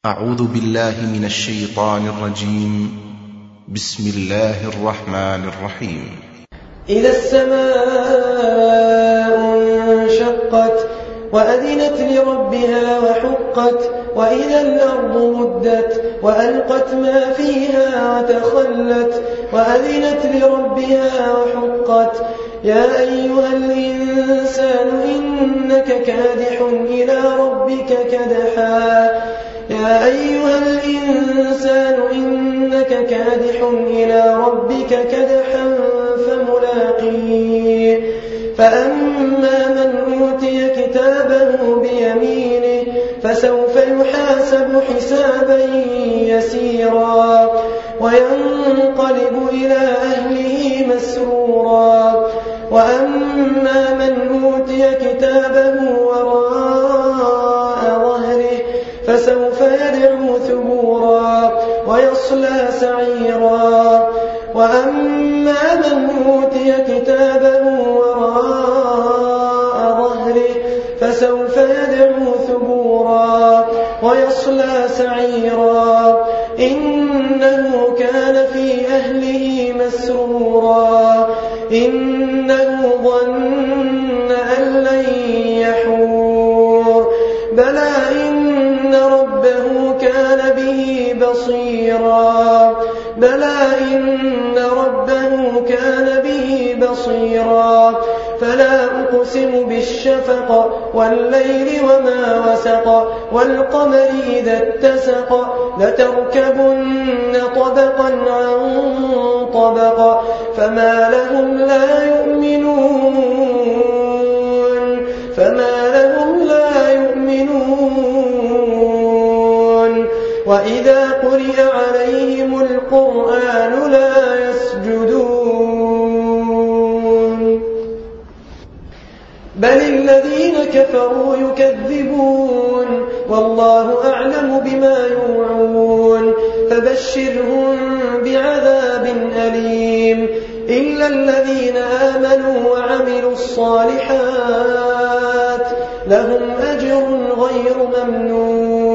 أعوذ بالله من الشيطان الرجيم. بسم الله الرحمن الرحيم. إذا السماء انشقت وأذنت لربها وحقت وإذا الأرض مدت وألقت ما فيها وتخلت وأذنت لربها وحقت يا أيها الإنسان إنك كادح إلى ربك كدحا يا أيها الإنسان إنك كادح إلى ربك كدحا فملاقيه فأما من أوتي كتابه بيمينه فسوف يحاسب حسابا يسيرا وينقلب إلى أهله مسرورا وأما من أوتي كتابه وراء ظهره فسوف يدعو ثبورا ويصلى سعيرا وأما من أوتي كتابه وراء ظهره فسوف يدعو ثبورا ويصلى سعيرا إنه كان في أهله مسرورا إنه ظن أن لن يحور بلى إن ربه كان به بصيرا بلى إن ربه كان به بصيرا فلا أقسم بالشفق والليل وما وسق والقمر إذا اتسق لتركبن طبقا عن طبق فما لهم لا يؤمنون وإذا قرئ عليهم القرآن لا يسجدون بل الذين كفروا يكذبون والله أعلم بما يوعون فبشرهم بعذاب أليم إلا الذين آمنوا وعملوا الصالحات لهم أجر غير ممنون